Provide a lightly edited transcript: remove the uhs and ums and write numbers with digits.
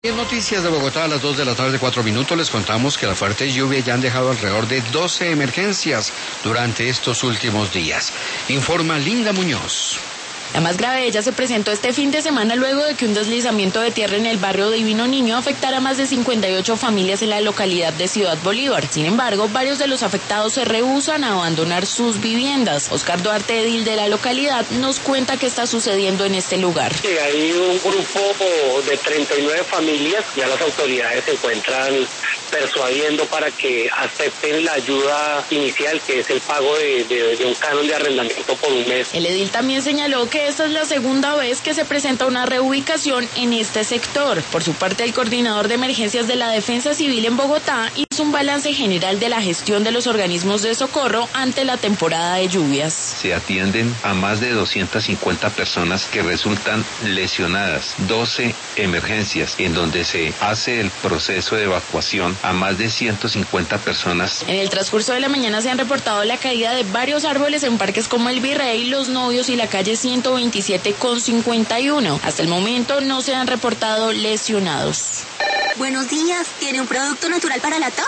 En Noticias de Bogotá a las 2 de la tarde, 4 minutos, les contamos que las fuertes lluvias ya han dejado alrededor de 12 emergencias durante estos últimos días. Informa Linda Muñoz. La más grave de ellas se presentó este fin de semana luego de que un deslizamiento de tierra en el barrio Divino Niño afectara a más de 58 familias en la localidad de Ciudad Bolívar. Sin embargo, varios de los afectados se rehúsan a abandonar sus viviendas. Oscar Duarte, edil de la localidad, nos cuenta qué está sucediendo en este lugar. Hay un grupo de 39 familias, ya las autoridades se encuentran persuadiendo para que acepten la ayuda inicial, que es el pago de un canon de arrendamiento por un mes. El edil también señaló que esta es la segunda vez que se presenta una reubicación en este sector. Por su parte, el coordinador de emergencias de la Defensa Civil en Bogotá hizo un balance general de la gestión de los organismos de socorro ante la temporada de lluvias. Se atienden a más de 250 personas que resultan lesionadas, 12 emergencias en donde se hace el proceso de evacuación a más de 150 personas. En el transcurso de la mañana se han reportado la caída de varios árboles en parques como el Virrey, Los Novios y la calle 127 con 51. Hasta el momento no se han reportado lesionados. Buenos días, ¿tiene un producto natural para la tos?